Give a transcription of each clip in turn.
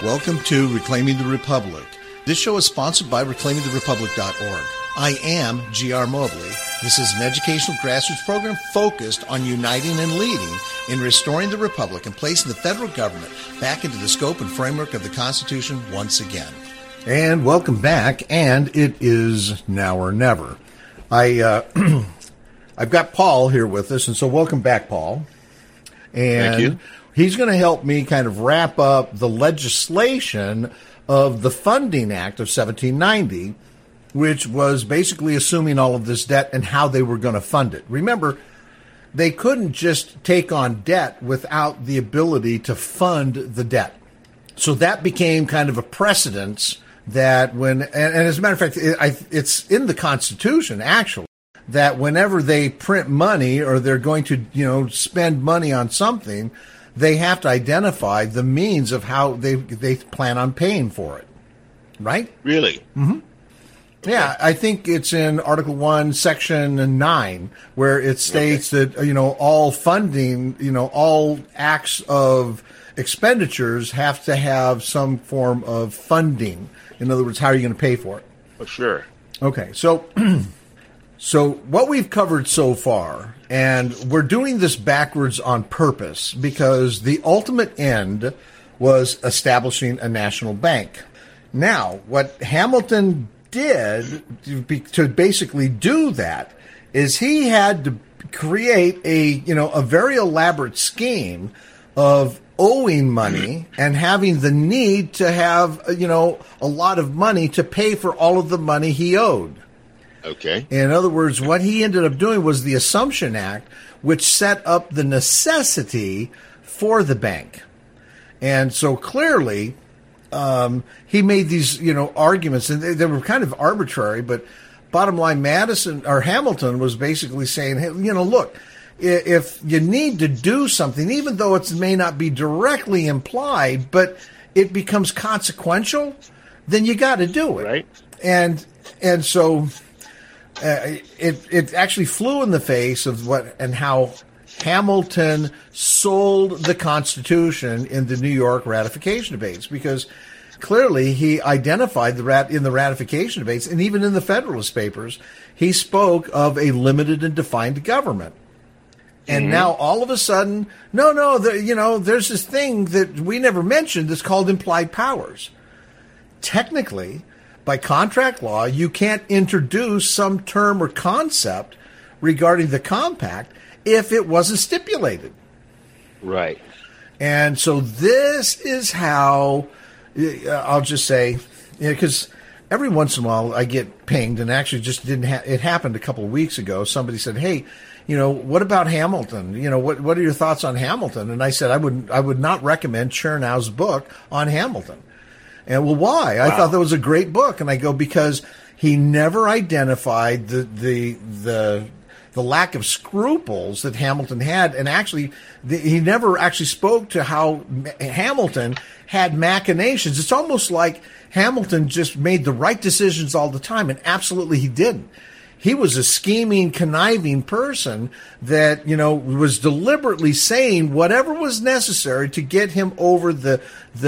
Welcome to Reclaiming the Republic. This show is sponsored by reclaimingtherepublic.org. I am G.R. Mobley. This is an educational grassroots program focused on uniting and leading in restoring the Republic and placing the federal government back into the scope and framework of the Constitution once again. And welcome back, and it is now or never. I've got Paul here with us, and so welcome back, Paul. And thank you. He's going to help me kind of wrap up the legislation of the Funding Act of 1790, which was basically assuming all of this debt and how they were going to fund it. Remember, they couldn't just take on debt without the ability to fund the debt. So that became kind of a precedence that when, and as a matter of fact, it's in the Constitution, actually, that whenever they print money or they're going to, spend money on something, they have to identify the means of how they plan on paying for it. Right? Really? Mm-hmm. Okay. Yeah, I think it's in Article 1, Section 9, where it states that, all funding, all acts of expenditures have to have some form of funding. In other words, how are you going to pay for it? Oh, sure. Okay, so what we've covered so far, and we're doing this backwards on purpose because the ultimate end was establishing a national bank. Now, what Hamilton did to basically do that is he had to create a very elaborate scheme of owing money and having the need to have, a lot of money to pay for all of the money he owed. Okay. In other words, what he ended up doing was the Assumption Act, which set up the necessity for the bank. And so clearly, he made these, arguments, and they were kind of arbitrary, but bottom line, Hamilton was basically saying, hey, look, if you need to do something, even though it may not be directly implied, but it becomes consequential, then you got to do it. Right. And so it actually flew in the face of how Hamilton sold the Constitution in the New York ratification debates, because clearly he identified in the ratification debates and even in the Federalist Papers, he spoke of a limited and defined government. And now all of a sudden, there's this thing that we never mentioned that's called implied powers. Technically, by contract law, you can't introduce some term or concept regarding the compact if it wasn't stipulated. Right. And so this is how, I'll just say, because every once in a while I get pinged, and actually just it happened a couple of weeks ago. Somebody said, hey, what about Hamilton? What are your thoughts on Hamilton? And I said, I would not recommend Chernow's book on Hamilton. And well, why? I thought that was a great book. And I go, because he never identified the lack of scruples that Hamilton had. And actually, he never actually spoke to how Hamilton had machinations. It's almost like Hamilton just made the right decisions all the time. And absolutely he didn't. He was a scheming, conniving person that, was deliberately saying whatever was necessary to get him over the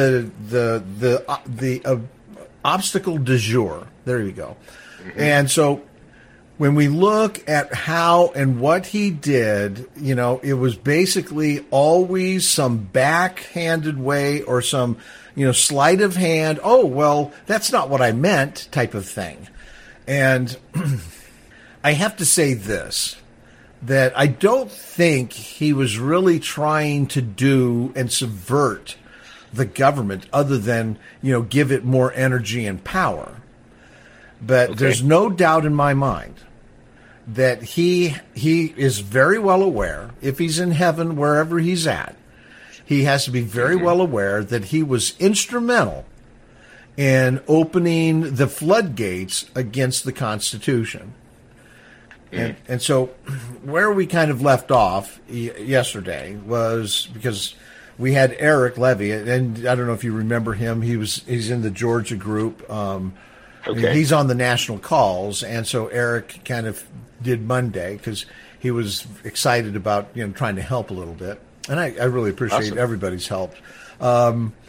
obstacle du jour. There you go. Mm-hmm. And so when we look at how and what he did, it was basically always some backhanded way or some, sleight of hand. Oh, well, that's not what I meant type of thing. And I have to say this, that I don't think he was really trying to do and subvert the government other than, give it more energy and power. But there's no doubt in my mind that he is very well aware, if he's in heaven, wherever he's at, he has to be very well aware that he was instrumental in opening the floodgates against the Constitution. And so where we kind of left off yesterday was because we had Eric Levy, and I don't know if you remember him. He's in the Georgia group. He's on the national calls, and so Eric kind of did Monday because he was excited about trying to help a little bit, and I really appreciate everybody's help.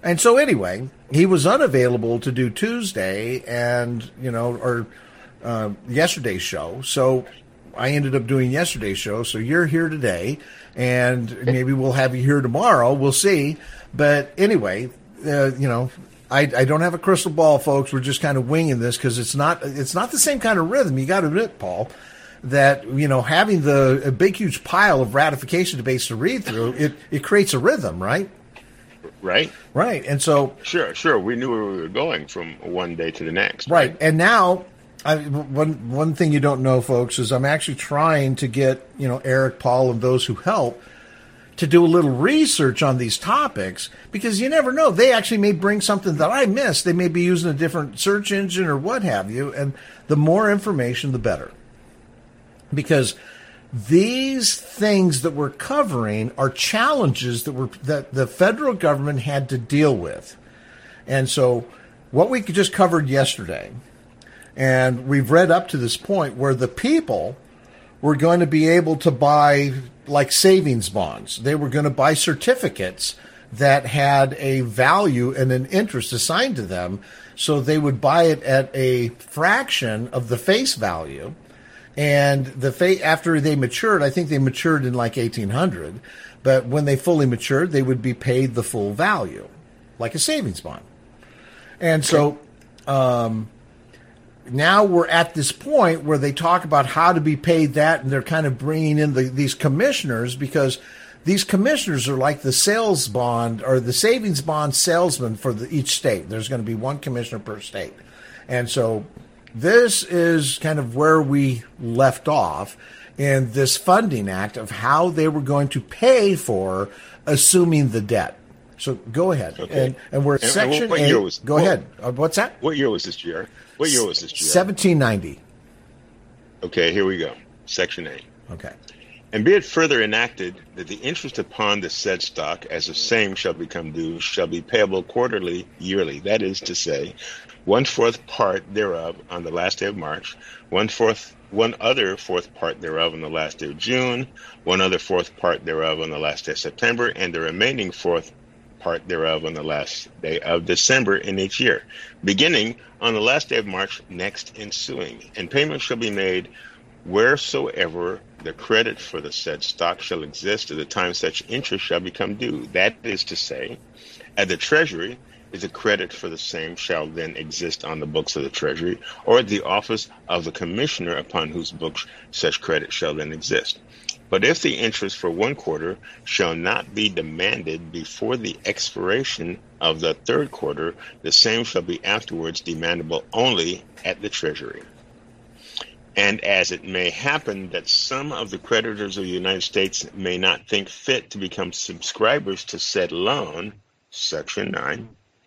And so anyway, he was unavailable to do Tuesday and, or yesterday's show. So I ended up doing yesterday's show. So you're here today, and maybe we'll have you here tomorrow. We'll see. But anyway, I don't have a crystal ball, folks. We're just kind of winging this because it's not the same kind of rhythm. You got to admit, Paul, that, having a big, huge pile of ratification debates to read through, it creates a rhythm, right? Right. Right. And so. Sure. We knew where we were going from one day to the next. Right. And now, one thing you don't know, folks, is I'm actually trying to get, Eric, Paul, and those who help to do a little research on these topics, because you never know. They actually may bring something that I missed. They may be using a different search engine or what have you. And the more information, the better. Because these things that we're covering are challenges that the federal government had to deal with. And so what we just covered yesterday, and we've read up to this point where the people were going to be able to buy like savings bonds. They were going to buy certificates that had a value and an interest assigned to them. So they would buy it at a fraction of the face value. And after they matured, I think they matured in like 1800, but when they fully matured, they would be paid the full value, like a savings bond. And so now we're at this point where they talk about how to be paid that, and they're kind of bringing in these commissioners, because these commissioners are like the sales bond or the savings bond salesman for each state. There's going to be one commissioner per state. And so this is kind of where we left off in this funding act of how they were going to pay for assuming the debt. So go ahead. Okay. And we're at Section 8. Go ahead. What's that? What year was this, GR? 1790. Okay, here we go. Section 8. Okay. And be it further enacted that the interest upon the said stock, as the same shall become due, shall be payable quarterly, yearly. That is to say, 1/4 part thereof on the last day of March, one other fourth part thereof on the last day of June, one other fourth part thereof on the last day of September, and the remaining fourth part thereof on the last day of December in each year, beginning on the last day of March next ensuing. And payment shall be made wheresoever the credit for the said stock shall exist at the time such interest shall become due. That is to say, at the Treasury, is a credit for the same shall then exist on the books of the Treasury, or at the office of the commissioner upon whose books such credit shall then exist. But if the interest for 1 quarter shall not be demanded before the expiration of the 3rd quarter, the same shall be afterwards demandable only at the Treasury. And as it may happen that some of the creditors of the United States may not think fit to become subscribers to said loan, Section 9,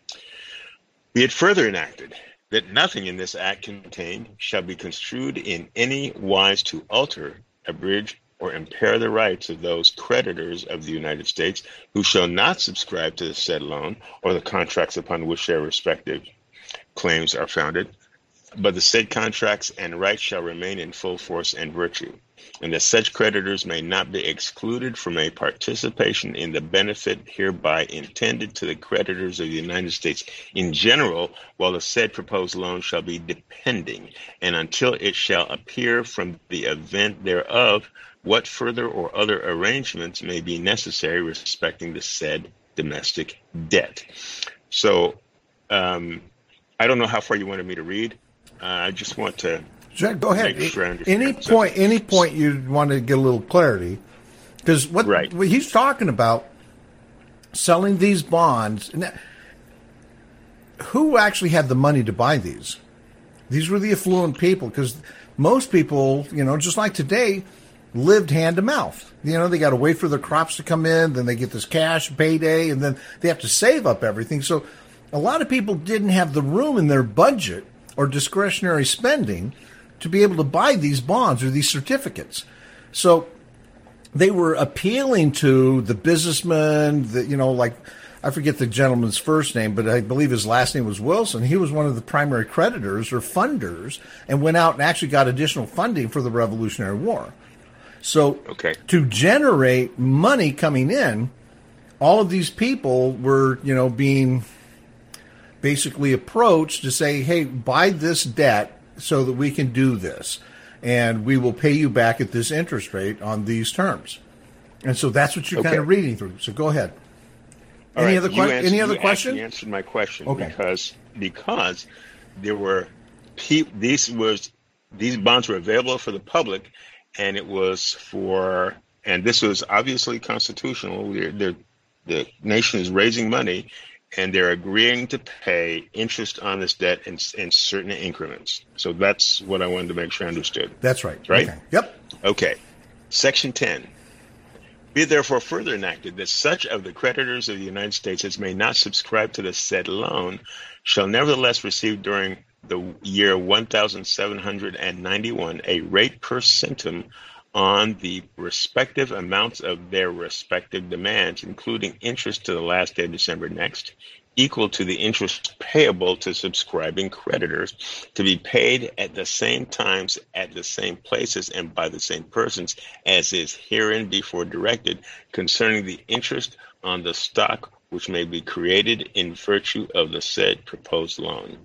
be it further enacted that nothing in this act contained shall be construed in any wise to alter, abridge, or impair the rights of those creditors of the United States who shall not subscribe to the said loan or the contracts upon which their respective claims are founded, but the said contracts and rights shall remain in full force and virtue, and that such creditors may not be excluded from a participation in the benefit hereby intended to the creditors of the United States in general, while the said proposed loan shall be depending, and until it shall appear from the event thereof what further or other arrangements may be necessary respecting the said domestic debt. So I don't know how far you wanted me to read. I just want to go ahead. Any point you want to get a little clarity, because what he's talking about, selling these bonds. Who actually had the money to buy these? These were the affluent people, because most people, just like today, lived hand to mouth. They got to wait for their crops to come in, then they get this cash payday, and then they have to save up everything. So a lot of people didn't have the room in their budget or discretionary spending to be able to buy these bonds or these certificates. So they were appealing to the businessmen, like, I forget the gentleman's first name, but I believe his last name was Wilson. He was one of the primary creditors or funders and went out and actually got additional funding for the Revolutionary War. So to generate money coming in, all of these people were, being basically approach to say, hey, buy this debt so that we can do this, and we will pay you back at this interest rate on these terms. And so that's what you're kind of reading through. So go ahead. Any other question? You answered my question. Okay. Because there were these bonds were available for the public, and this was obviously constitutional. The nation is raising money, and they're agreeing to pay interest on this debt in certain increments. So that's what I wanted to make sure I understood. That's right. Right? Okay. Yep. Okay. Section 10. Be it therefore further enacted that such of the creditors of the United States as may not subscribe to the said loan shall nevertheless receive during the year 1791 a rate per centum on the respective amounts of their respective demands, including interest to the last day of December next, equal to the interest payable to subscribing creditors, to be paid at the same times, at the same places, and by the same persons, as is herein before directed, concerning the interest on the stock which may be created in virtue of the said proposed loan.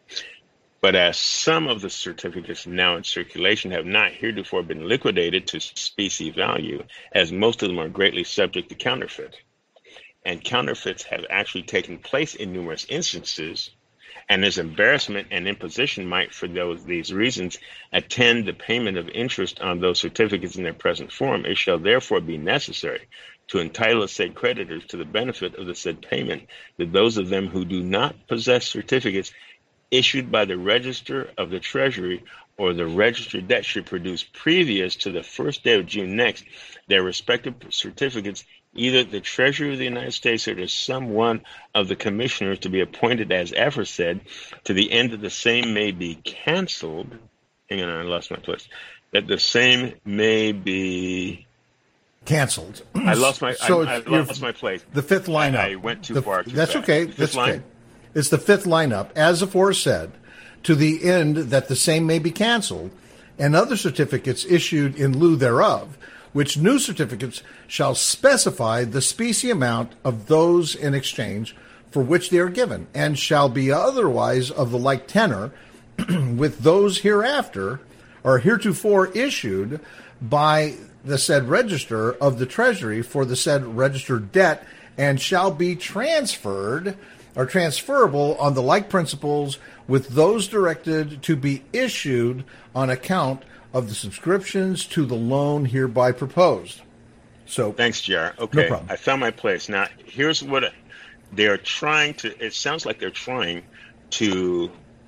But as some of the certificates now in circulation have not heretofore been liquidated to specie value, as most of them are greatly subject to counterfeit, and counterfeits have actually taken place in numerous instances, and as embarrassment and imposition might for these reasons attend the payment of interest on those certificates in their present form, it shall therefore be necessary to entitle the said creditors to the benefit of the said payment, that those of them who do not possess certificates issued by the Register of the Treasury or the registered debt should produce previous to the first day of June next their respective certificates, either the Treasury of the United States or to some one of the commissioners to be appointed as aforesaid, to the end that the same may be canceled. Hang on, I lost my place. That the same may be canceled. I lost my place. The fifth line up. I went too far. That's okay. That's okay. It's the fifth line up, as aforesaid, to the end that the same may be canceled, and other certificates issued in lieu thereof, which new certificates shall specify the specie amount of those in exchange for which they are given, and shall be otherwise of the like tenor with those hereafter or heretofore issued by the said register of the Treasury for the said registered debt, and shall be transferred or transferable on the like principles with those directed to be issued on account of the subscriptions to the loan hereby proposed. So thanks, JR. Okay, no problem. I found my place. Now, here's what they're trying to. It sounds like they're trying to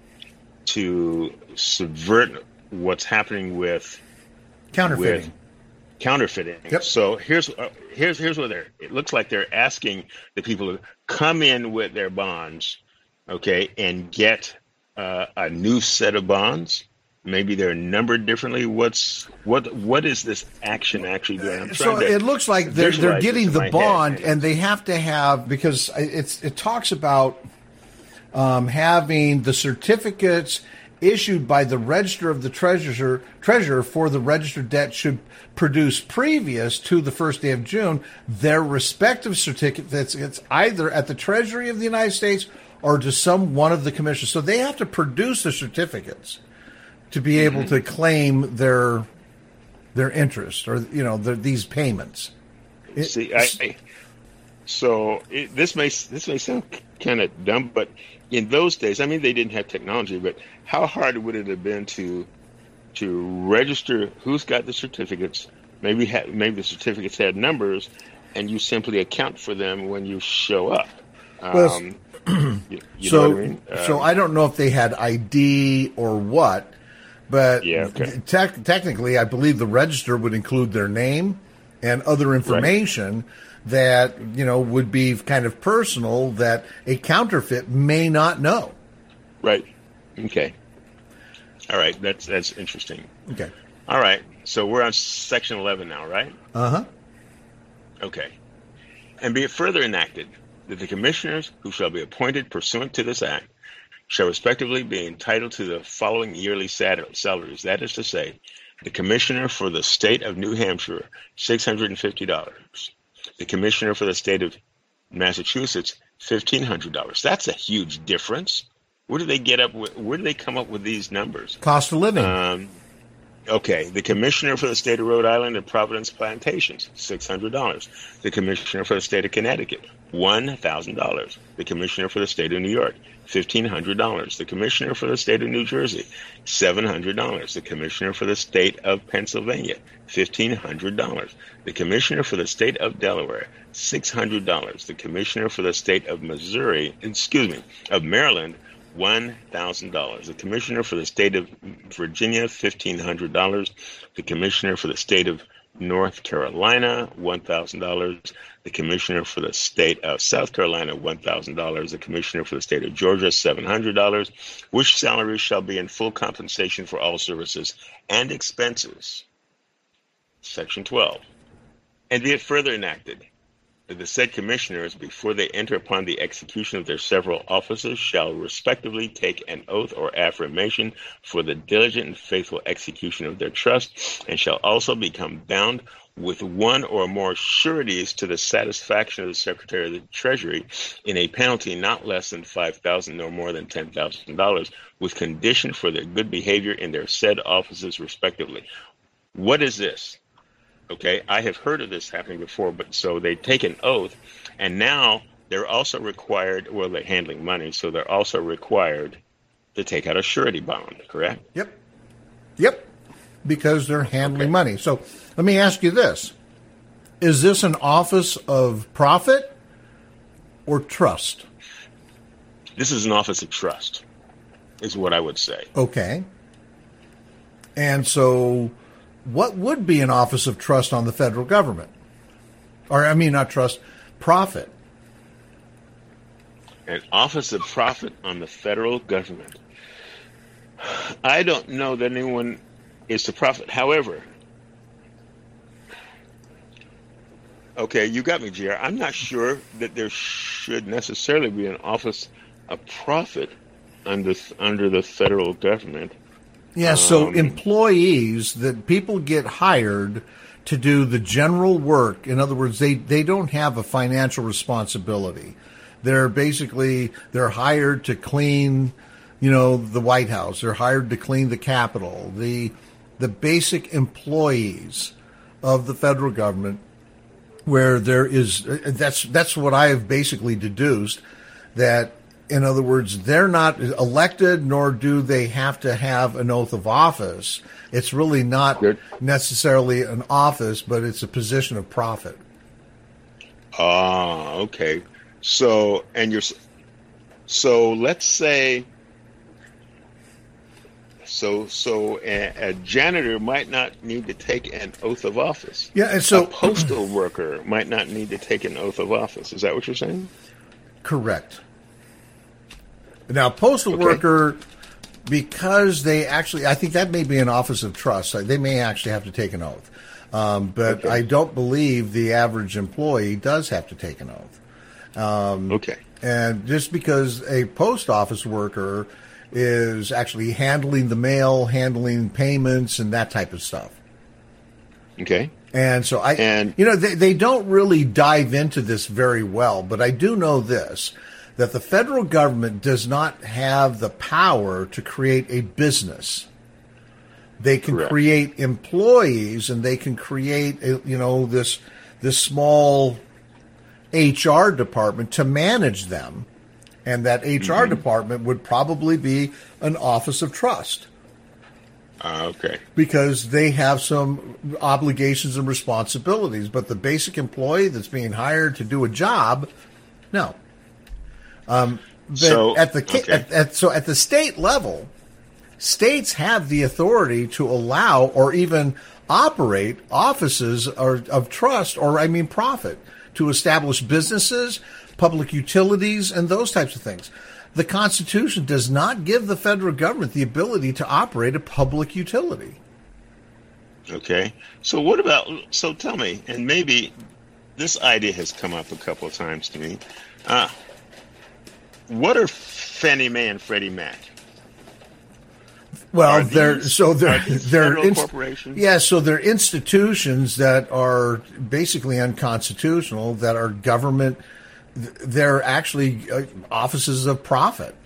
subvert what's happening with counterfeiting. Yep. So here's what it looks like they're asking the people to come in with their bonds, okay, and get a new set of bonds. Maybe they're numbered differently. What is this action actually doing? So it looks like they're getting the bond, and they have to have, because it talks about having the certificates issued by the Register of the Treasurer for the registered debt should produce previous to the first day of June their respective certificates. It's either at the Treasury of the United States or to some one of the commissioners. So they have to produce the certificates to be able to claim their interest or these payments. This may sound kind of dumb, but in those days, I mean, they didn't have technology, but how hard would it have been to register who's got the certificates? Maybe the certificates had numbers, and you simply account for them when you show up. Well, you know what I mean? So I don't know if they had ID or what, but yeah, okay. Technically, I believe the register would include their name and other information that would be kind of personal that a counterfeit may not know. Right. Okay. All right. That's interesting. Okay. All right. So we're on section 11 now, right? Uh-huh. Okay. And be it further enacted that the commissioners who shall be appointed pursuant to this act shall respectively be entitled to the following yearly salaries. That is to say, the commissioner for the state of New Hampshire, $650. The commissioner for the state of Massachusetts, $1,500. That's a huge difference. Where do they come up with these numbers? Cost of living. Okay, the commissioner for the state of Rhode Island and Providence Plantations, $600. The commissioner for the state of Connecticut, $1,000. The commissioner for the state of New York, $1,500. The commissioner for the state of New Jersey, $700. The commissioner for the state of Pennsylvania, $1,500. The commissioner for the state of Delaware, $600. The commissioner for the state of Maryland, $1,000. The commissioner for the state of Virginia, $1,500. The commissioner for the state of North Carolina, $1,000. The commissioner for the state of South Carolina, $1,000. The commissioner for the state of Georgia, $700, which salaries shall be in full compensation for all services and expenses. Section 12. And be it further enacted, that the said commissioners, before they enter upon the execution of their several offices, shall respectively take an oath or affirmation for the diligent and faithful execution of their trust, and shall also become bound with one or more sureties to the satisfaction of the Secretary of the Treasury in a penalty not less than $5,000 nor more than $10,000, with condition for their good behavior in their said offices respectively. What is this? Okay, I have heard of this happening before, but so they take an oath, and now they're also required, well, they're handling money, so they're also required to take out a surety bond, correct? Yep, because they're handling money. So let me ask you this. Is this an office of profit or trust? This is an office of trust, is what I would say. Okay. And so what would be an office of trust on the federal government? Or, I mean, not trust, profit. An office of profit on the federal government. I don't know that anyone is to profit. However, okay, you got me, JR. I'm not sure that there should necessarily be an office of profit under the federal government. Yeah, so employees, that people get hired to do the general work. In other words, they don't have a financial responsibility. They're hired to clean, the White House. They're hired to clean the Capitol. The basic employees of the federal government, where there is, that's what I have basically deduced, that in other words, they're not elected, nor do they have to have an oath of office. It's really not necessarily an office, but it's a position of profit. Okay. So let's say, a janitor might not need to take an oath of office. Yeah, and so a postal worker might not need to take an oath of office. Is that what you're saying? Correct. Now, postal worker, because I think that may be an office of trust. They may actually have to take an oath. But I don't believe the average employee does have to take an oath. And just because a post office worker is actually handling the mail, handling payments, and that type of stuff. Okay. And so they don't really dive into this very well, but I do know this, that the federal government does not have the power to create a business. They can create employees, and they can create this small HR department to manage them, and that HR department would probably be an office of trust. Okay. Because they have some obligations and responsibilities, but the basic employee that's being hired to do a job, no. At the state level, states have the authority to allow or even operate offices of trust, profit, to establish businesses, public utilities, and those types of things. The Constitution does not give the federal government the ability to operate a public utility. Okay. So tell me, and maybe this idea has come up a couple of times to me. What are Fannie Mae and Freddie Mac? Well, they're corporations. Yeah, so they're institutions that are basically unconstitutional, that are government they're actually offices of profit.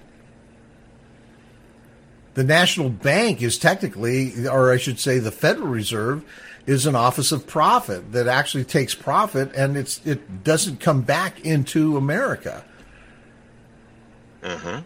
The National Bank is technically, or I should say the Federal Reserve, is an office of profit that actually takes profit, and it doesn't come back into America. Uh-huh.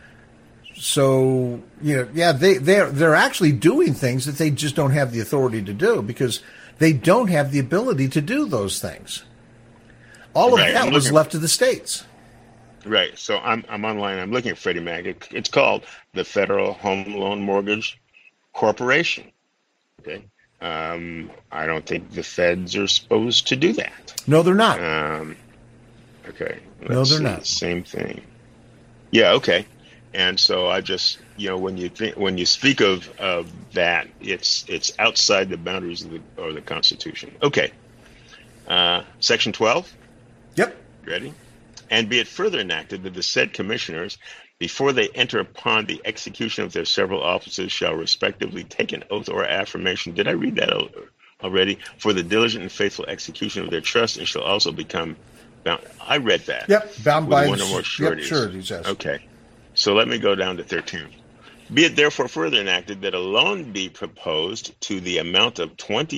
So, they're actually doing things that they just don't have the authority to do because they don't have the ability to do those things. All of that was left to the states. Right. So I'm online. I'm looking at Freddie Mac. It's called the Federal Home Loan Mortgage Corporation. Okay. I don't think the feds are supposed to do that. No, they're not. Okay. No, they're not. Same thing. Yeah. Okay. And so I just, when you speak of that, it's outside the boundaries of the Constitution. Okay. Section 12. Yep. Ready? And be it further enacted that the said commissioners, before they enter upon the execution of their several offices, shall respectively take an oath or affirmation. Did I read that already? For the diligent and faithful execution of their trust, and shall also become bound. I read that. Yep. Bound by one or more sureties. Yep, sureties, yes. Okay. So let me go down to 13. Be it therefore further enacted that a loan be proposed to the amount of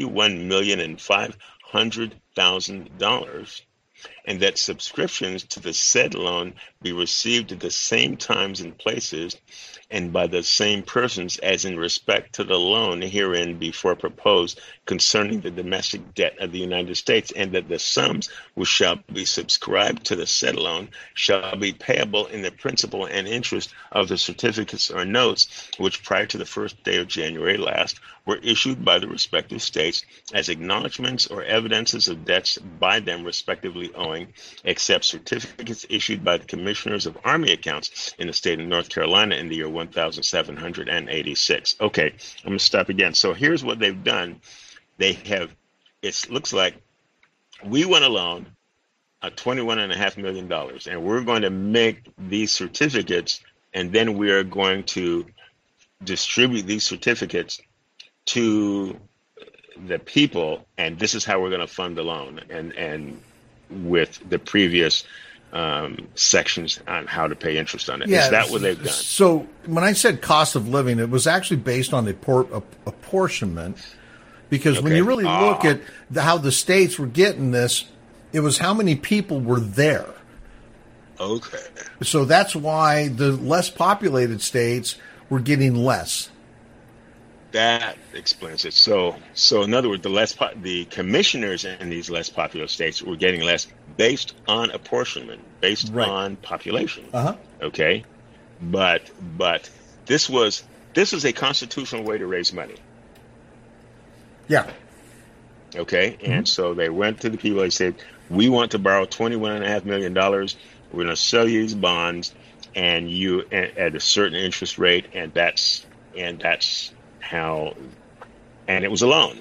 $21,500,000, and that subscriptions to the said loan be received at the same times and places and by the same persons as in respect to the loan herein before proposed concerning the domestic debt of the United States, and that the sums which shall be subscribed to the said loan shall be payable in the principal and interest of the certificates or notes which prior to the first day of January last were issued by the respective states as acknowledgments or evidences of debts by them respectively owing, except certificates issued by the commissioners of Army accounts in the state of North Carolina in the year 1786. Okay, I'm going to stop again. So here's what they've done. It looks like we want a loan of $21.5 million, and we're going to make these certificates, and then we are going to distribute these certificates to the people, and this is how we're going to fund the loan, and with the previous sections on how to pay interest on it. Yeah, is that what they've done? So when I said cost of living, it was actually based on apportionment, because when you really look at how the states were getting this, it was how many people were there. Okay. So that's why the less populated states were getting less. That explains it. So in other words, the commissioners in these less popular states were getting less based on apportionment, based on population. Uh-huh. Okay, but this was a constitutional way to raise money. Yeah. Okay, and so they went to the people. They said, "We want to borrow $21.5 million. We're going to sell you these bonds, and you at a certain interest rate, and that's how." And it was a loan.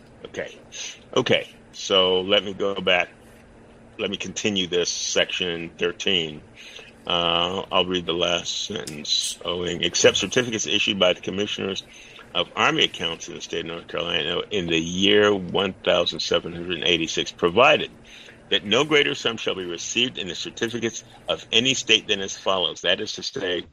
Okay. So let me go back. Let me continue this section 13. I'll read the last sentence. Except certificates issued by the commissioners of Army accounts in the state of North Carolina in the year 1786, provided that no greater sum shall be received in the certificates of any state than as follows. That is to say,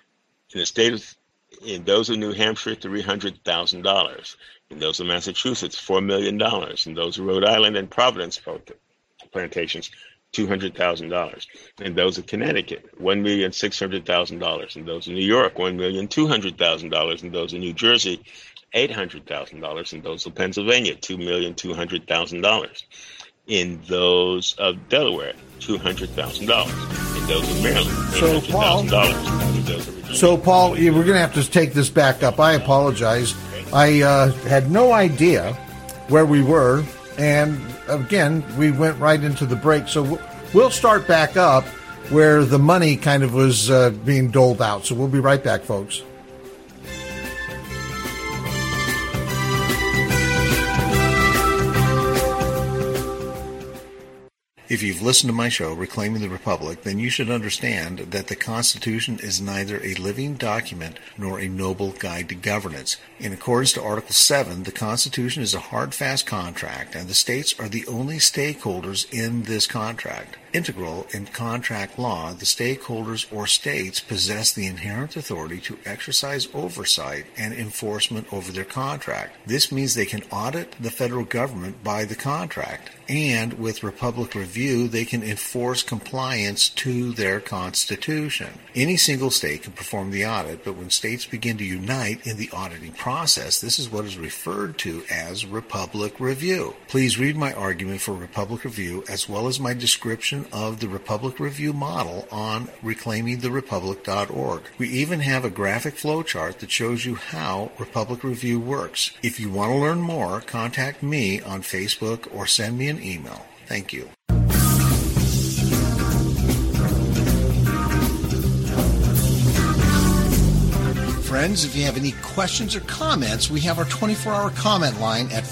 in those of New Hampshire, $300,000. In those of Massachusetts, $4 million. In those of Rhode Island and Providence plantations, $200,000. In those of Connecticut, $1,600,000. In those of New York, $1,200,000. In those of New Jersey, $800,000. In those of Pennsylvania, $2,200,000. In those of Delaware, $200,000. In those of Maryland, $800,000. So, Paul, we're going to have to take this back up. I apologize. I had no idea where we were, and again, we went right into the break. So we'll start back up where the money kind of was being doled out. So we'll be right back, folks. If you've listened to my show, Reclaiming the Republic, then you should understand that the Constitution is neither a living document nor a noble guide to governance. In accordance to Article 7, the Constitution is a hard, fast contract, and the states are the only stakeholders in this contract. integral in contract law, the stakeholders or states possess the inherent authority to exercise oversight and enforcement over their contract. This means they can audit the federal government by the contract, and with Republic Review, they can enforce compliance to their constitution. Any single state can perform the audit, but when states begin to unite in the auditing process, this is what is referred to as Republic Review. Please read my argument for Republic Review as well as my description of the Republic Review model on reclaimingtherepublic.org. We even have a graphic flowchart that shows you how Republic Review works. If you want to learn more, contact me on Facebook or send me an email. Thank you. Friends, if you have any questions or comments, we have our 24-hour comment line at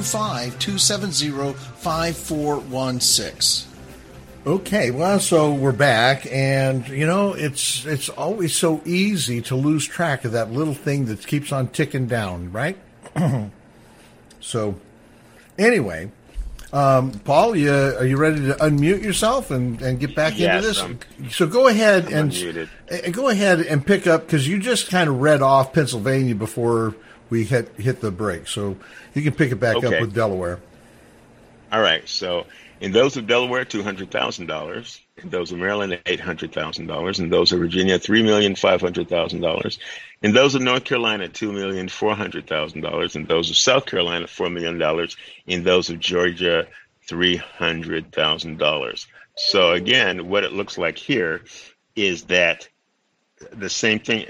425-270-5416. Okay, well, so we're back, and, it's always so easy to lose track of that little thing that keeps on ticking down, right? So, anyway, Paul, are you ready to unmute yourself and get back into this? So go ahead and pick up, because you just kind of read off Pennsylvania before we hit the break. So you can pick it back up with Delaware. All right. So in those of Delaware, $200,000. In those of Maryland, $800,000. In those of Virginia, $3,500,000. In those of North Carolina, $2,400,000. In those of South Carolina, $4 million. In those of Georgia, $300,000. So again, what it looks like here is that the same thing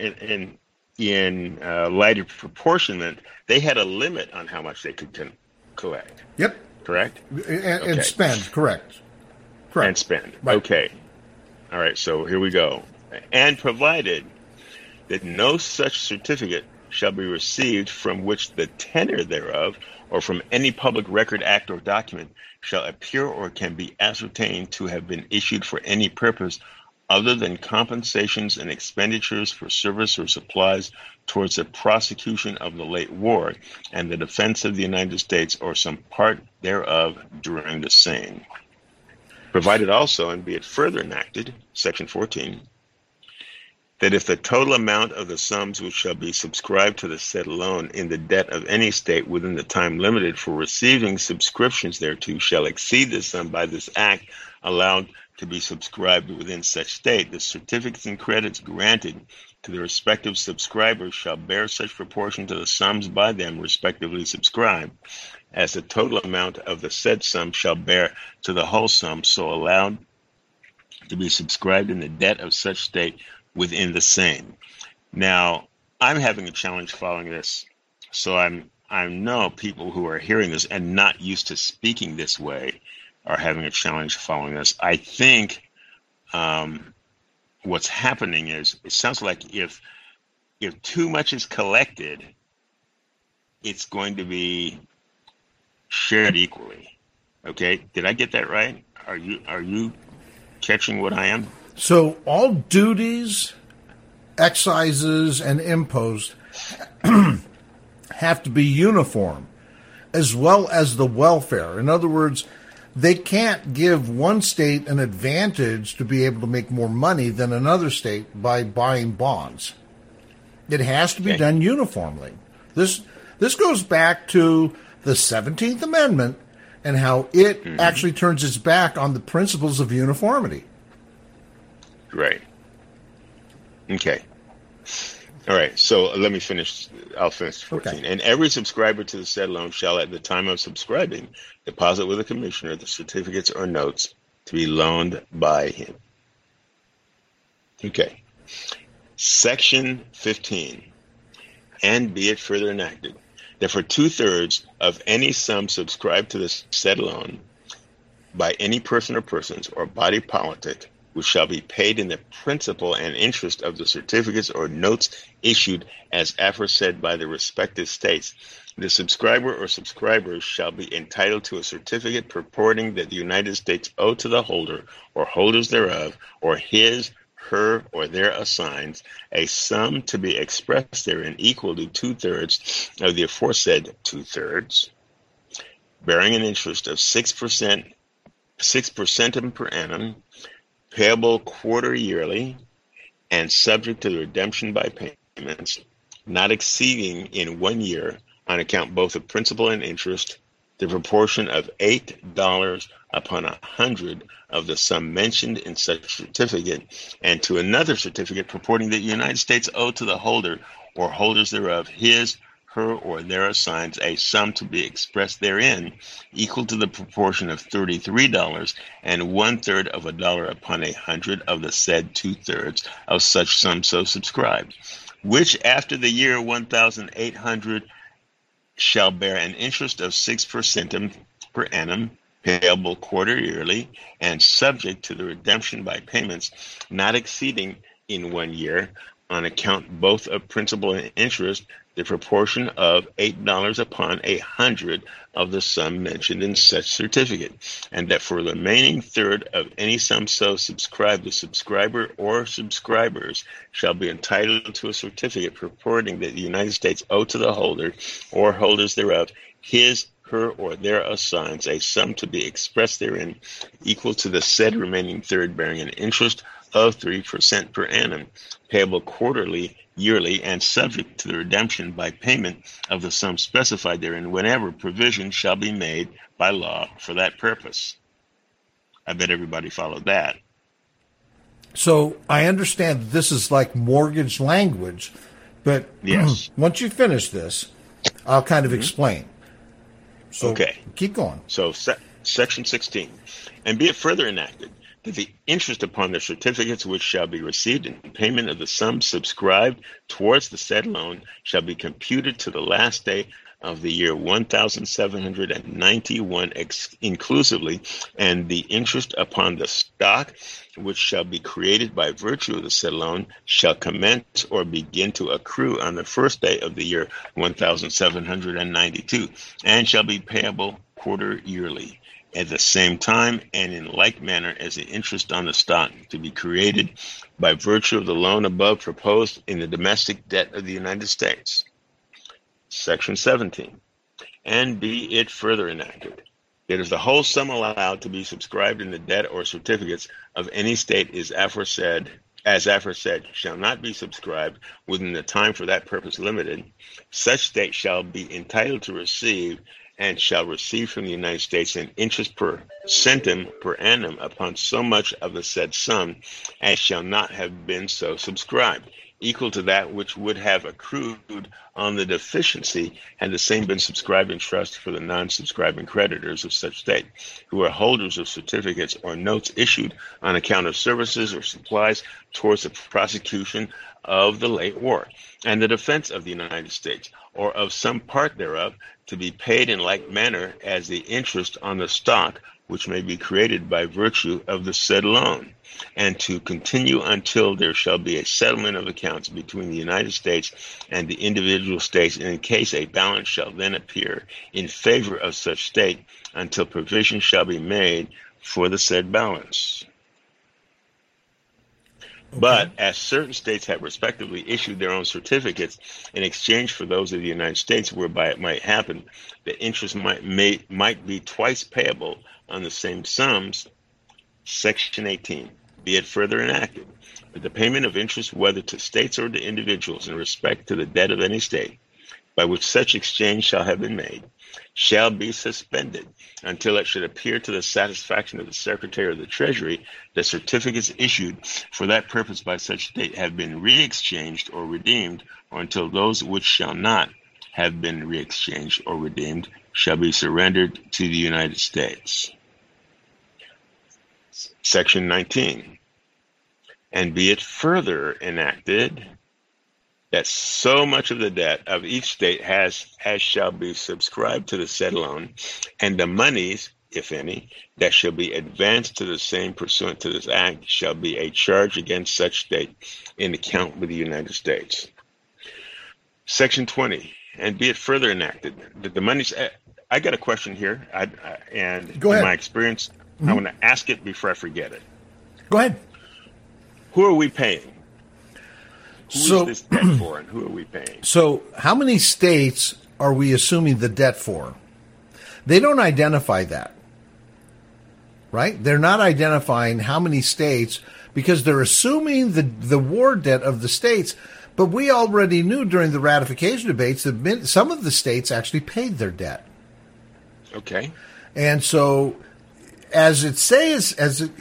in light of proportionment, they had a limit on how much they could collect. Yep. Correct? And spend, correct. And spend. Right. Okay. All right, so here we go. And provided that no such certificate shall be received from which the tenor thereof or from any public record, act, or document shall appear or can be ascertained to have been issued for any purpose other than compensations and expenditures for service or supplies towards the prosecution of the late war and the defense of the United States or some part thereof during the same. Provided also, and be it further enacted, Section 14, that if the total amount of the sums which shall be subscribed to the said loan in the debt of any state within the time limited for receiving subscriptions thereto shall exceed the sum by this act allowed to be subscribed within such state, the certificates and credits granted to the respective subscribers shall bear such proportion to the sums by them respectively subscribed, as the total amount of the said sum shall bear to the whole sum so allowed to be subscribed in the debt of such state within the same. Now, I'm having a challenge following this, so I know people who are hearing this and not used to speaking this way are having a challenge following this. I think what's happening is it sounds like if too much is collected, it's going to be shared equally. Okay, did I get that right? Are you catching what I am? So all duties, excises, and imposts have to be uniform, as well as the welfare. In other words, they can't give one state an advantage to be able to make more money than another state by buying bonds. It has to be done uniformly. This goes back to the 17th Amendment and how it actually turns its back on the principles of uniformity. Right. Okay. All right. So let me finish. I'll finish 14. Okay. And every subscriber to the said loan shall, at the time of subscribing, deposit with the commissioner the certificates or notes to be loaned by him. Okay. Section 15. And be it further enacted that for 2/3 of any sum subscribed to the said loan by any person or persons or body politic, which shall be paid in the principal and interest of the certificates or notes issued as aforesaid by the respective states, the subscriber or subscribers shall be entitled to a certificate purporting that the United States owe to the holder or holders thereof, or his, her, or their assigns, a sum to be expressed therein equal to 2/3 of the aforesaid 2/3, bearing an interest of 6% 6% per annum, payable quarter yearly, and subject to the redemption by payments, not exceeding in 1 year, on account both of principal and interest, the proportion of $8 upon 100 of the sum mentioned in such certificate, and to another certificate purporting that the United States owe to the holder or holders thereof his, her, or their assigns a sum to be expressed therein, equal to the proportion of $33 and 1/3 of a dollar upon 100 of the said 2/3 of such sum so subscribed, which after the year 1800 shall bear an interest of 6% per annum, payable quarter yearly, and subject to the redemption by payments, not exceeding in 1 year, on account both of principal and interest, the proportion of $8 upon 100 of the sum mentioned in such certificate, and that for the remaining third of any sum so subscribed, the subscriber or subscribers shall be entitled to a certificate purporting that the United States owe to the holder or holders thereof his, her, or their assigns a sum to be expressed therein, equal to the said remaining third, bearing an interest of 3% per annum, payable quarterly, yearly, and subject to the redemption by payment of the sum specified therein, whenever provision shall be made by law for that purpose. I bet everybody followed that. So I understand this is like mortgage language, but yes. Once you finish this, I'll kind of explain. So okay. Keep going. So Section 16, and be it further enacted that the interest upon the certificates which shall be received in payment of the sum subscribed towards the said loan shall be computed to the last day of the year 1791 inclusively, and the interest upon the stock which shall be created by virtue of the said loan shall commence or begin to accrue on the first day of the year 1792, and shall be payable quarter yearly, at the same time and in like manner as the interest on the stock to be created by virtue of the loan above proposed in the domestic debt of the United States. Section 17, and be it further enacted that if the whole sum allowed to be subscribed in the debt or certificates of any state is aforesaid shall not be subscribed within the time for that purpose limited, such state shall be entitled to receive and shall receive from the United States an interest per centum per annum upon so much of the said sum as shall not have been so subscribed, equal to that which would have accrued on the deficiency had the same been subscribed in trust for the non-subscribing creditors of such state, who are holders of certificates or notes issued on account of services or supplies towards the prosecution of the late war, and the defense of the United States, or of some part thereof, to be paid in like manner as the interest on the stock which may be created by virtue of the said loan, and to continue until there shall be a settlement of accounts between the United States and the individual states, and in case a balance shall then appear in favor of such state, until provision shall be made for the said balance. Okay. But as certain states have respectively issued their own certificates in exchange for those of the United States, whereby it might happen that interest might be twice payable on the same sums, Section 18, be it further enacted that the payment of interest, whether to states or to individuals, in respect to the debt of any state, by which such exchange shall have been made, shall be suspended until it should appear to the satisfaction of the Secretary of the Treasury that certificates issued for that purpose by such state have been re-exchanged or redeemed, or until those which shall not have been re-exchanged or redeemed shall be surrendered to the United States. Section 19, and be it further enacted that so much of the debt of each state as shall be subscribed to the said loan, and the monies, if any, that shall be advanced to the same pursuant to this act shall be a charge against such state in account with the United States. Section 20, and be it further enacted that the monies. I got a question here, and Go ahead. In my experience, I want to ask it before I forget it. Go ahead. Who are we paying? Who is this debt for, and who are we paying? So how many states are we assuming the debt for? They don't identify that. right? They're not identifying how many states, because they're assuming the war debt of the states. But we already knew during the ratification debates that some of the states actually paid their debt. Okay. And so, as it says,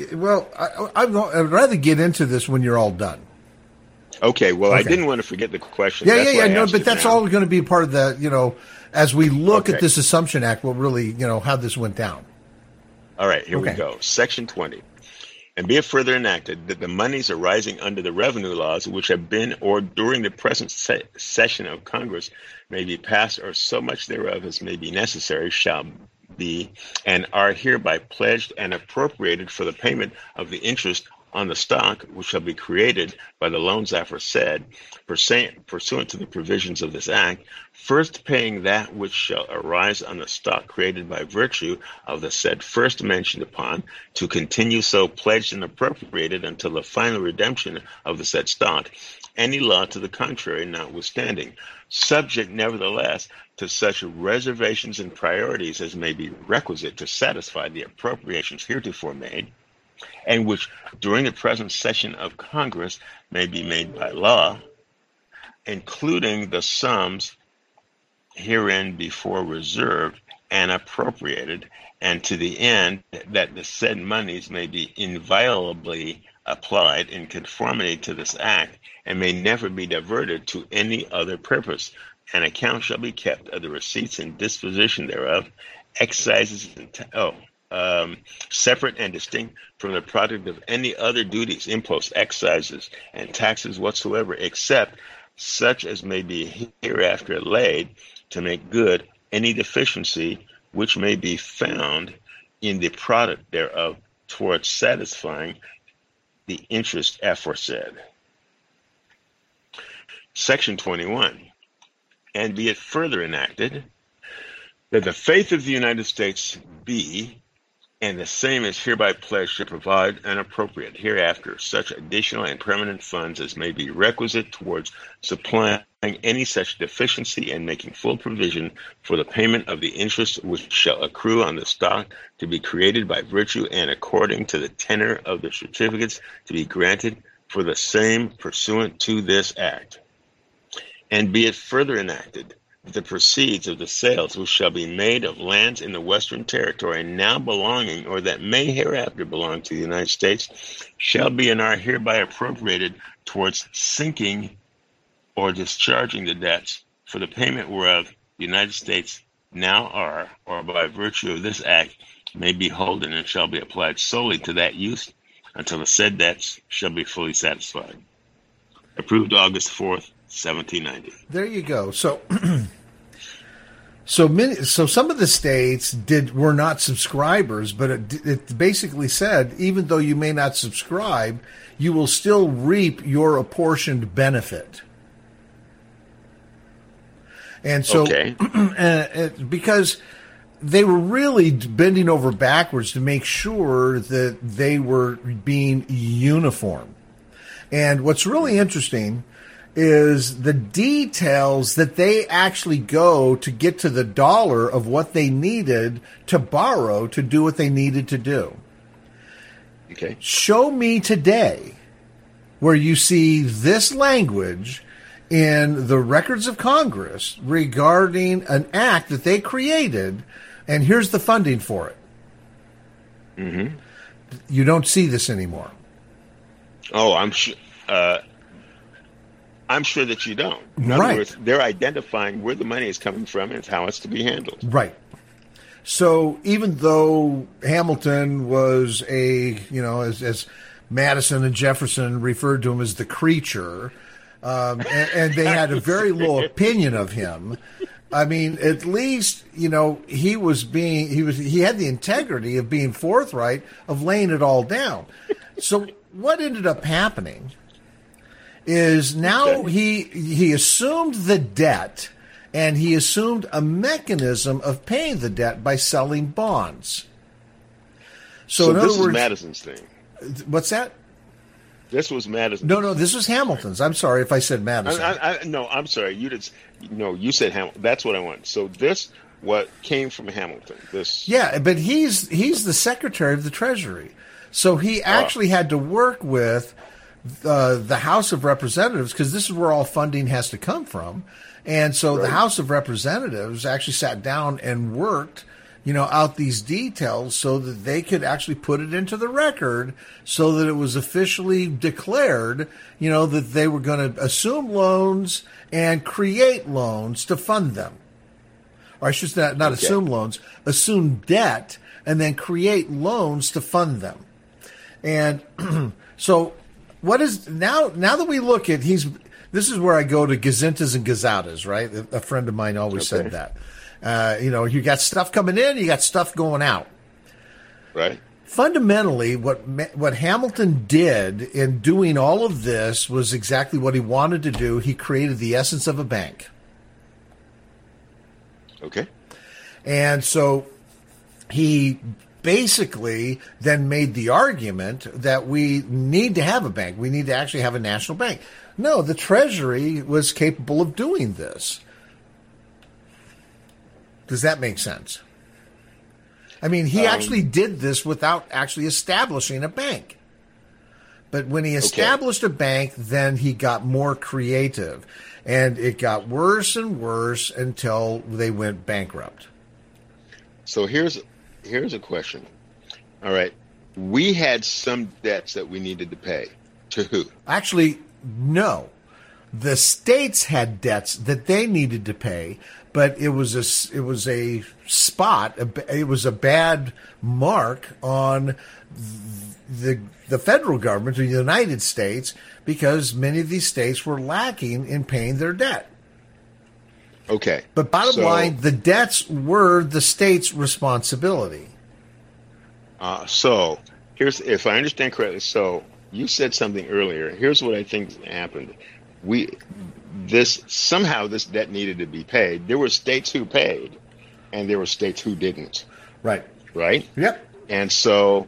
I'd rather get into this when you're all done. Okay. Well, I didn't want to forget the question. Yeah. No, but that's all going to be part of the, as we look at this Assumption Act, will really, how this went down. All right, here we go. Section 20. And be it further enacted that the monies arising under the revenue laws which have been or during the present session of Congress may be passed, or so much thereof as may be necessary shall be and are hereby pledged and appropriated for the payment of the interest on the stock which shall be created by the loans aforesaid, pursuant to the provisions of this act, first paying that which shall arise on the stock created by virtue of the said first mentioned upon, to continue so pledged and appropriated until the final redemption of the said stock, any law to the contrary notwithstanding, subject nevertheless to such reservations and priorities as may be requisite to satisfy the appropriations heretofore made, and which during the present session of Congress may be made by law, including the sums herein before reserved and appropriated, and to the end that the said monies may be inviolably applied in conformity to this act, and may never be diverted to any other purpose. An account shall be kept of the receipts and disposition thereof, excises separate and distinct from the product of any other duties, imposts, excises, and taxes whatsoever, except such as may be hereafter laid to make good any deficiency which may be found in the product thereof towards satisfying the interest aforesaid. Section 21. And be it further enacted that the faith of the United States be, and the same is hereby pledged to provide and appropriate hereafter such additional and permanent funds as may be requisite towards supplying any such deficiency, and making full provision for the payment of the interest which shall accrue on the stock to be created by virtue and according to the tenor of the certificates to be granted for the same pursuant to this act. And be it further enacted that the proceeds of the sales which shall be made of lands in the Western Territory now belonging, or that may hereafter belong to the United States, shall be and are hereby appropriated towards sinking or discharging the debts, for the payment whereof the United States now are, or by virtue of this act, may be holden and shall be applied solely to that use until the said debts shall be fully satisfied. Approved August 4th, 1790. There you go. So some of the states were not subscribers, but it basically said, even though you may not subscribe, you will still reap your apportioned benefit. And so, because they were really bending over backwards to make sure that they were being uniform. And what's really interesting is the details that they actually go to get to the dollar of what they needed to borrow to do what they needed to do. Okay. Show me today where you see this language in the records of Congress regarding an act that they created, and here's the funding for it. Mm-hmm. You don't see this anymore. Oh, I'm sure. I'm sure that you don't. In other words, they're identifying where the money is coming from and how it's to be handled. Right. So even though Hamilton was as Madison and Jefferson referred to him as the creature, and they had a very low opinion of him, I mean, at least, he had the integrity of being forthright, of laying it all down. So what ended up happening is now he assumed the debt, and he assumed a mechanism of paying the debt by selling bonds. So in other words, this is Madison's thing. What's that? This was Madison. No, this was Hamilton's. I'm sorry if I said Madison. No, I'm sorry. You said Hamilton. That's what I want. So this what came from Hamilton. Yeah, but he's the Secretary of the Treasury. So he actually had to work with the House of Representatives, because this is where all funding has to come from. And so the House of Representatives actually sat down and worked, out these details so that they could actually put it into the record so that it was officially declared, that they were going to assume loans and create loans to fund them. Or I should not assume loans, assume debt, and then create loans to fund them. And so what is now that we look at this is where I go to gazintas and gazatas, right? A friend of mine always said that. You got stuff coming in, you got stuff going out. Right. Fundamentally, what Hamilton did in doing all of this was exactly what he wanted to do. He created the essence of a bank. Okay. And so he basically then made the argument that we need to have a bank. We need to actually have a national bank. No, the Treasury was capable of doing this. Does that make sense? I mean, he actually did this without actually establishing a bank. But when he established a bank, then he got more creative. And it got worse and worse until they went bankrupt. So here's a question. All right. We had some debts that we needed to pay. To who? Actually, no. The states had debts that they needed to pay, but it was a spot. It was a bad mark on the federal government of the United States, because many of these states were lacking in paying their debt. Okay. But bottom line, the debts were the state's responsibility. So here's, if I understand correctly, so you said something earlier. Here's what I think happened. Somehow this debt needed to be paid. There were states who paid, and there were states who didn't. Right. Right? Yep. And so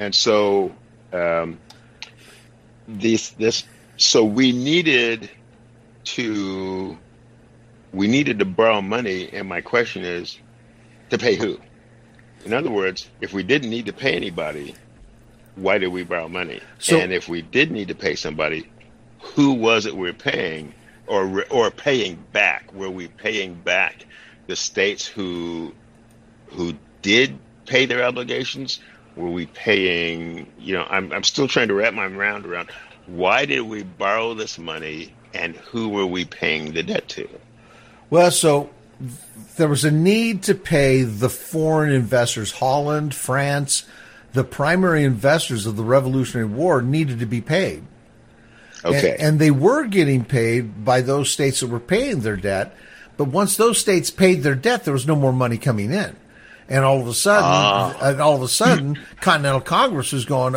we needed to borrow money, and my question is, to pay who? In other words, if we didn't need to pay anybody, why did we borrow money? And if we did need to pay somebody, who was it we're paying or paying back? Were we paying back the states who did pay their obligations? Were we paying, I'm still trying to wrap my mind around, why did we borrow this money and who were we paying the debt to? Well, so there was a need to pay the foreign investors. Holland, France, the primary investors of the Revolutionary War needed to be paid. Okay. And they were getting paid by those states that were paying their debt. But once those states paid their debt, there was no more money coming in. And all of a sudden, Continental Congress is going,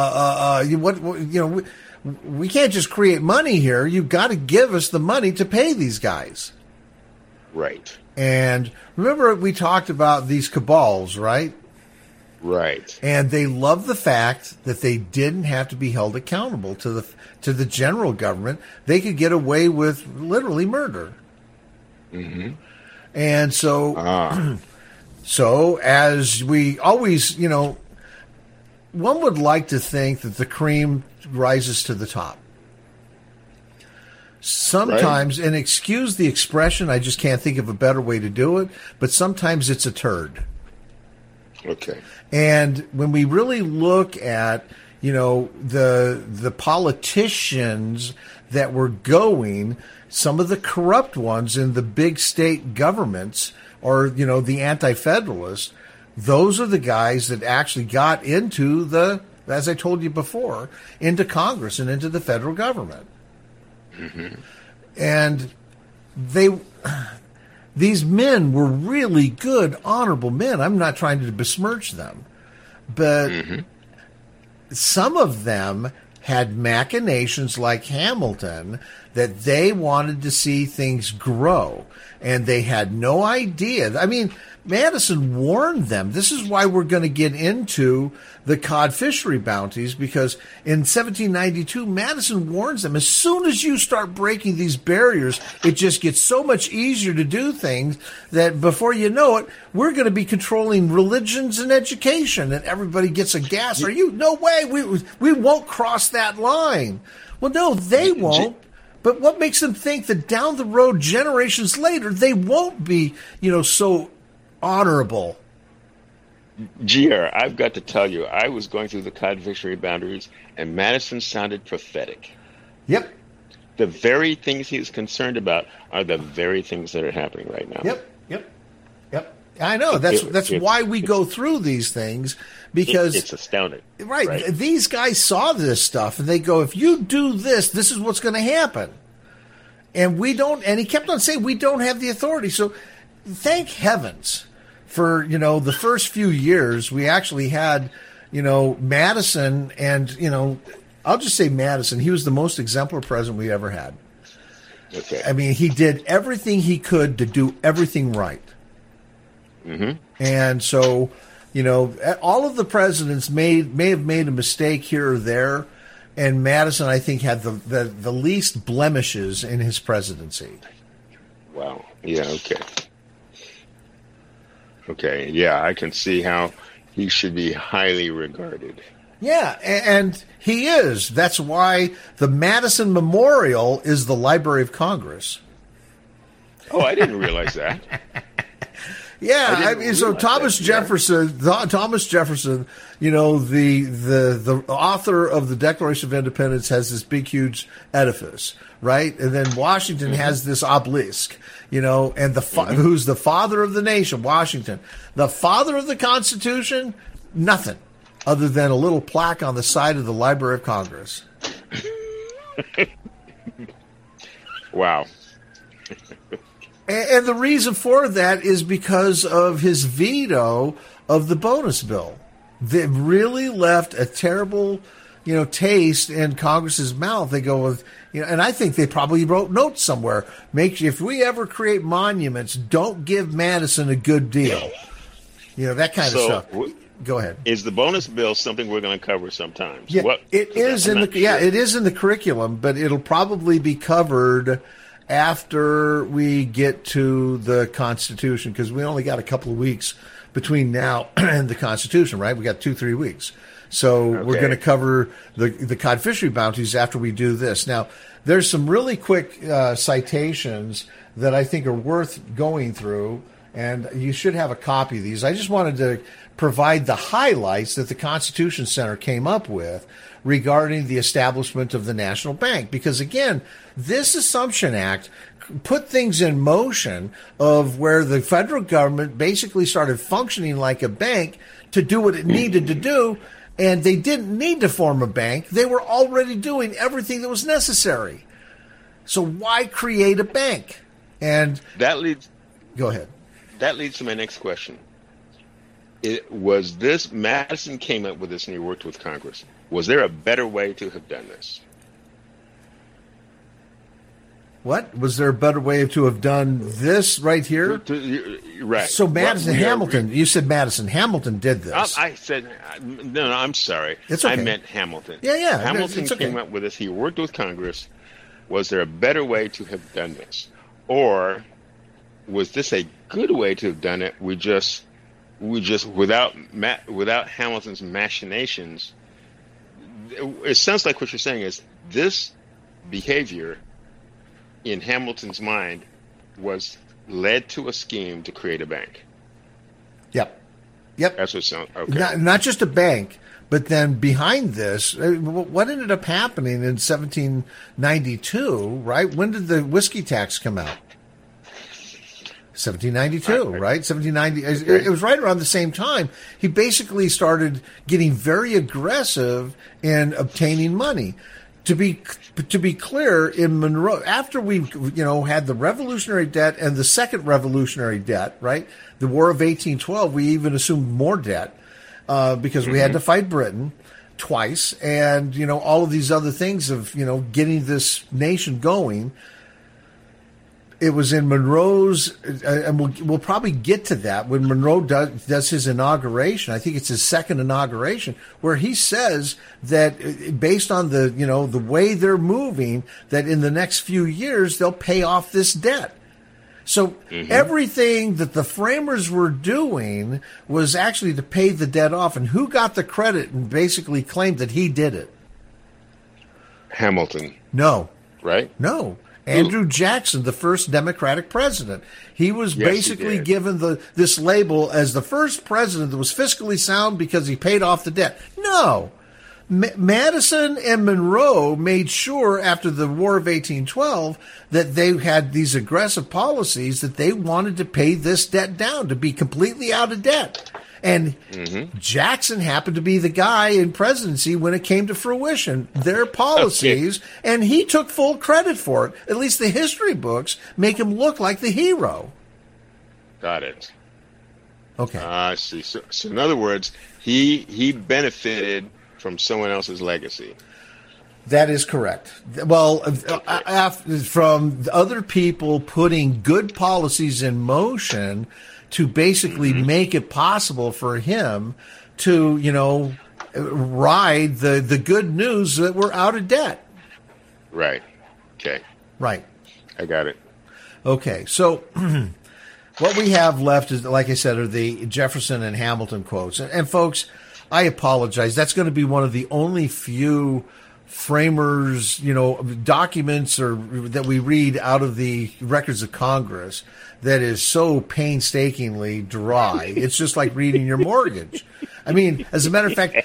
we can't just create money here. You've got to give us the money to pay these guys. Right. And remember, we talked about these cabals, right? Right. And they loved the fact that they didn't have to be held accountable to the general government. They could get away with literally murder. Mm-hmm. And so, so as we always, one would like to think that the cream rises to the top. Sometimes, and excuse the expression, I just can't think of a better way to do it, but sometimes it's a turd. Okay. And when we really look at, the politicians that were going, some of the corrupt ones in the big state governments, or, the anti-federalists, those are the guys that actually got into as I told you before, into Congress and into the federal government. Mm-hmm. And these men were really good, honorable men. I'm not trying to besmirch them, but some of them had machinations like Hamilton that they wanted to see things grow, and they had no idea. I mean, Madison warned them. This is why we're going to get into the cod fishery bounties, because in 1792, Madison warns them, as soon as you start breaking these barriers, it just gets so much easier to do things that before you know it, we're going to be controlling religions and education, and everybody gets aghast. Are you? No way. We won't cross that line. Well, no, they won't. But what makes them think that down the road, generations later, they won't be, so honorable? GR, I've got to tell you, I was going through the cod fishery boundaries, and Madison sounded prophetic. Yep. The very things he's concerned about are the very things that are happening right now. Yep. I know. That's why we go through these things, because it's astounding. Right. These guys saw this stuff, and they go, if you do this, this is what's going to happen. And we don't, and he kept on saying, we don't have the authority. So thank heavens for, the first few years, we actually had, Madison, and, I'll just say Madison, he was the most exemplary president we ever had. Okay. I mean, he did everything he could to do everything right. Mm-hmm. And so, all of the presidents may have made a mistake here or there, and Madison, I think, had the least blemishes in his presidency. Wow. Yeah, okay. Okay, yeah, I can see how he should be highly regarded. Yeah, and he is. That's why the Madison Memorial is the Library of Congress. Oh, I didn't realize that. Yeah, so Thomas Jefferson, the author of the Declaration of Independence, has this big, huge edifice, right? And then Washington has this obelisk, and who's the father of the nation? Washington. The father of the Constitution? Nothing other than a little plaque on the side of the Library of Congress. Wow. And the reason for that is because of his veto of the bonus bill. That really left a terrible, taste in Congress's mouth. They go with, and I think they probably wrote notes somewhere. If we ever create monuments, don't give Madison a good deal. That kind of stuff. Go ahead. Is the bonus bill something we're going to cover sometimes? Yeah, it is in the curriculum, but it'll probably be covered after we get to the Constitution, because we only got a couple of weeks between now and the Constitution, right? We got 2-3 weeks. So we're going to cover the cod fishery bounties after we do this. Now, there's some really quick citations that I think are worth going through, and you should have a copy of these. I just wanted to provide the highlights that the Constitution Center came up with regarding the establishment of the National Bank. Because, again, this Assumption Act put things in motion of where the federal government basically started functioning like a bank to do what it needed to do, and they didn't need to form a bank. They were already doing everything that was necessary. So why create a bank? And go ahead. That leads to my next question. Madison came up with this and he worked with Congress. Was there a better way to have done this? What? Was there a better way to have done this right here? Right. So Hamilton, you said Madison. Hamilton did this. I said, no, I'm sorry. It's okay. I meant Hamilton. Yeah. Hamilton came up with this. He worked with Congress. Was there a better way to have done this? Or was this a good way to have done it? We just without Hamilton's machinations. It sounds like what you're saying is this behavior in Hamilton's mind led to a scheme to create a bank. Yep. That's what it sounds. Okay. Not just a bank, but then behind this, what ended up happening in 1792, right? When did the whiskey tax come out? 1792, right? 1790. It was right around the same time. He basically started getting very aggressive in obtaining money. To be clear, in Monroe, after we had the Revolutionary debt and the Second Revolutionary debt, right? The War of 1812, we even assumed more debt because we had to fight Britain twice, and all of these other things of getting this nation going. it was in Monroe's, and we'll probably get to that when Monroe does his inauguration. I think it's his second inauguration, where he says that based on the way they're moving, that in the next few years they'll pay off this debt. So everything that the framers were doing was actually to pay the debt off. And who got the credit and basically claimed that he did it? Hamilton. No. Right? No. Andrew Jackson, the first Democratic president. He was basically given this label as the first president that was fiscally sound because he paid off the debt. No. Madison and Monroe made sure after the War of 1812 that they had these aggressive policies that they wanted to pay this debt down, to be completely out of debt. And Jackson happened to be the guy in presidency when it came to fruition, their policies, and he took full credit for it. At least the history books make him look like the hero. Got it. Okay. I see. So in other words, he benefited from someone else's legacy. That is correct. Well, from other people putting good policies in motion to basically make it possible for him to, ride the good news that we're out of debt. Right. Okay. Right. I got it. Okay. So what we have left is, like I said, are the Jefferson and Hamilton quotes. And folks, I apologize. That's going to be one of the only few framers, documents that we read out of the records of Congress that is so painstakingly dry. It's just like reading your mortgage. I mean, as a matter of fact,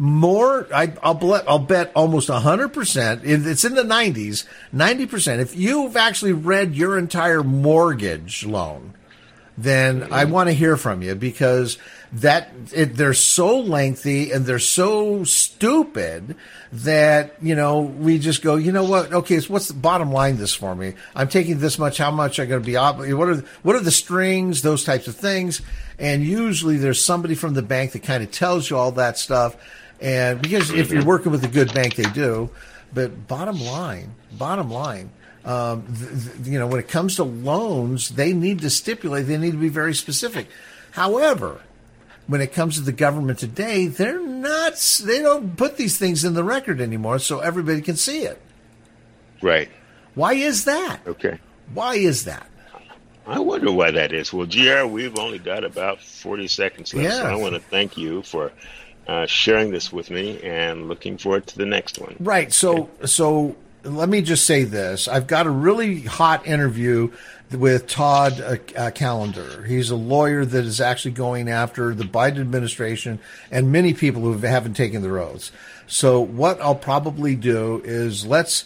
I'll bet almost 100%. It's in the 90%. If you've actually read your entire mortgage loan, then I want to hear from you, because they're so lengthy and they're so stupid that, we just go, you know what? Okay, so what's the bottom line this for me? I'm taking this much. How much am I going to be obligated? What are the strings? Those types of things. And usually there's somebody from the bank that kind of tells you all that stuff. And because if you're working with a good bank, they do. But bottom line, when it comes to loans, they need to stipulate, they need to be very specific. However, when it comes to the government today, they don't put these things in the record anymore so everybody can see it. Right. Why is that? Okay. Why is that? I wonder why that is. Well, GR, we've only got about 40 seconds left, so I want to thank you for sharing this with me, and looking forward to the next one. Right. So let me just say this. I've got a really hot interview with Todd Callender. He's a lawyer that is actually going after the Biden administration and many people who haven't taken their oaths. So what I'll probably do is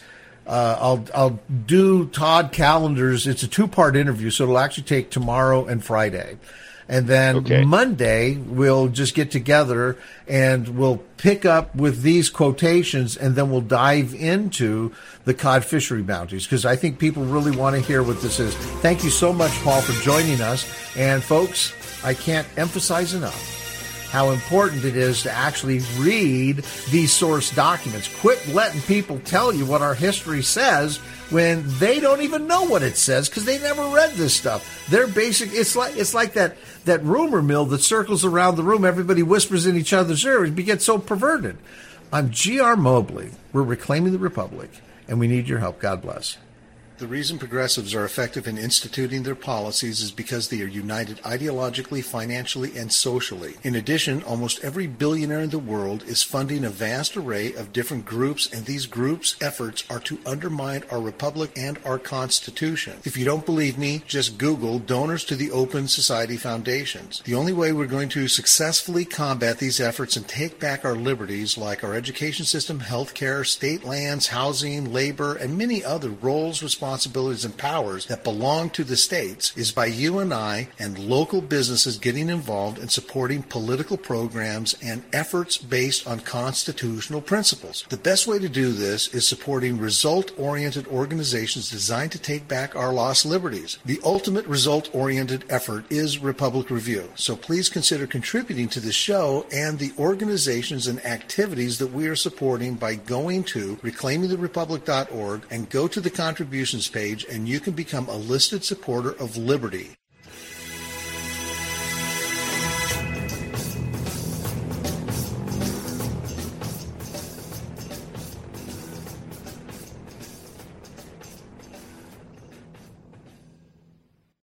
I'll do Todd Callender's. It's a 2-part interview, so it'll actually take tomorrow and Friday. And then Monday, we'll just get together and we'll pick up with these quotations, and then we'll dive into the cod fishery bounties, because I think people really want to hear what this is. Thank you so much, Paul, for joining us. And folks, I can't emphasize enough how important it is to actually read these source documents. Quit letting people tell you what our history says when they don't even know what it says, because they never read this stuff. They're basic. It's like that rumor mill that circles around the room. Everybody whispers in each other's ears. We get so perverted. I'm G.R. Mobley. We're reclaiming the Republic, and we need your help. God bless. The reason progressives are effective in instituting their policies is because they are united ideologically, financially, and socially. In addition, almost every billionaire in the world is funding a vast array of different groups, and these groups' efforts are to undermine our republic and our Constitution. If you don't believe me, just Google donors to the Open Society Foundations. The only way we're going to successfully combat these efforts and take back our liberties, like our education system, healthcare, state lands, housing, labor, and many other roles, responsibilities, and powers that belong to the states, is by you and I and local businesses getting involved and supporting political programs and efforts based on constitutional principles. The best way to do this is supporting result-oriented organizations designed to take back our lost liberties. The ultimate result-oriented effort is Republic Review, so please consider contributing to the show and the organizations and activities that we are supporting by going to reclaimingtherepublic.org and go to the contributions donations page and you can become a listed supporter of Liberty.